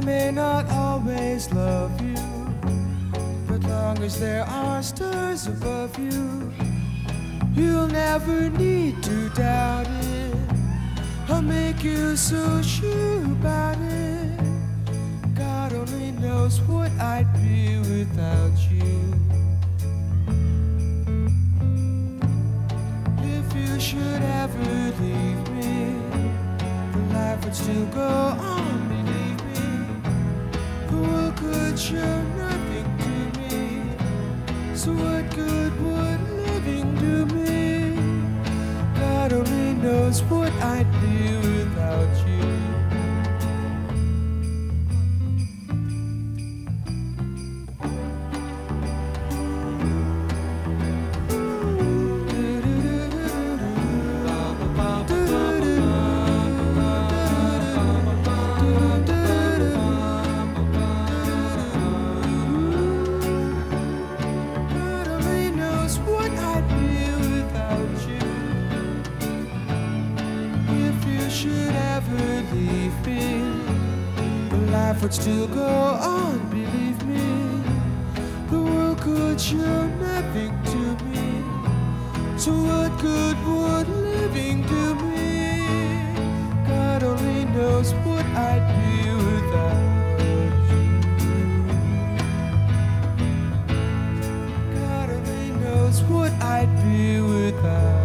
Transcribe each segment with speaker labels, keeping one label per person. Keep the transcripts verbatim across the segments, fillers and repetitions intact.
Speaker 1: may not always love you, but long as there are stars above you, you'll never need to doubt it. I'll make you so sure about it. God only knows what I'd be without you. If you should ever leave me, the life would still go on, believe me. The world could show nothing to me, so what good would living do me? God only knows what I'd be without you. Life would still go on, believe me. The world could show nothing to me, so what good would living do me? God only knows what I'd be without you. God only knows what I'd be without.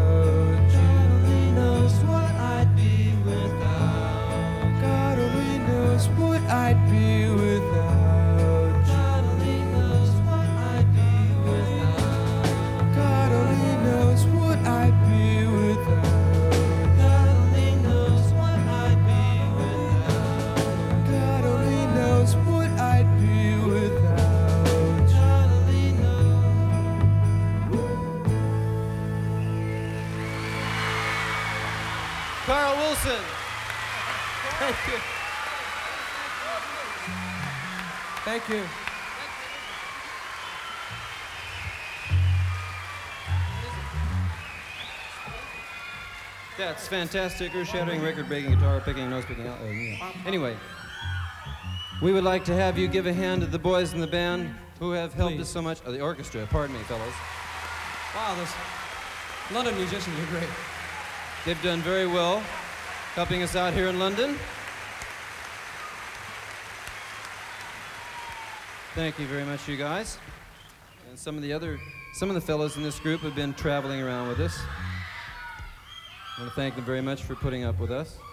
Speaker 1: I'd be without. God only knows what I'd be without. God only knows what I'd be without. God only knows what I'd be without. God only knows what I'd be without. God only knows.
Speaker 2: Carl Wilson. Thank you.
Speaker 1: Thank you.
Speaker 2: That's fantastic, earth-shattering, record-breaking, guitar-picking, nose-picking. Uh, yeah. Anyway, we would like to have you give a hand to the boys in the band who have helped
Speaker 3: Please.
Speaker 2: us so much. Oh, the orchestra, pardon me, fellows.
Speaker 3: Wow, those London musicians are great.
Speaker 2: They've done very well helping us out here in London. Thank you very much, you guys. And some of the other, some of the fellows in this group have been traveling around with us. I want to thank them very much for putting up with us.